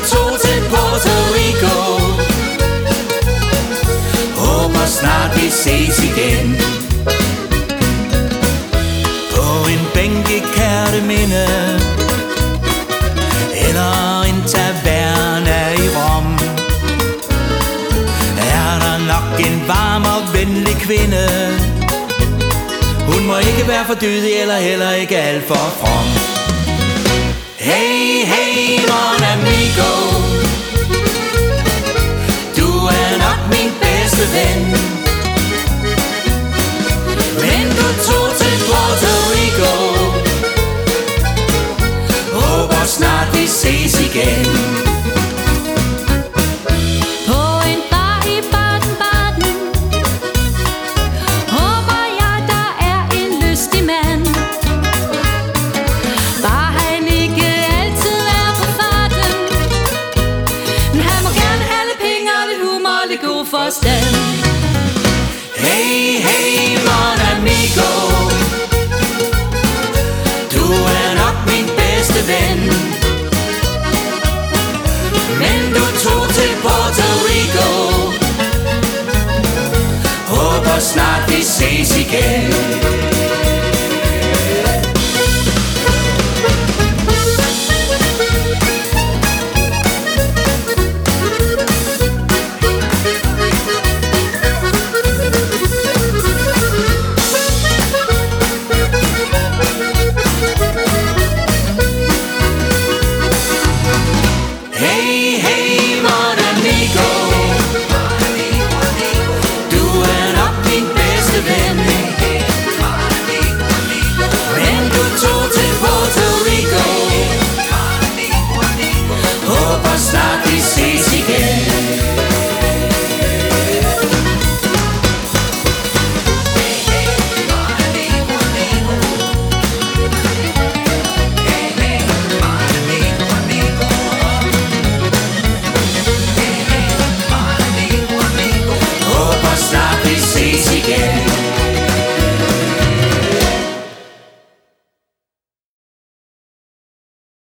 tog til Puerto Rico. Håber snart vi ses igen. På en bænk i Kerteminde, eller en taverne i Rom, er der nok en varm og venlig kvinde. Hun må ikke være for dydig, eller heller ikke alt for from. Hey, hey, mon amigo, du er nok min bedste ven. Men du tog til Puerto Rico. Håber snart vi ses igen. Hey, hey, mon amigo, du er nok min bedste ven. Men du tog til Puerto Rico. Håber snart vi ses igen.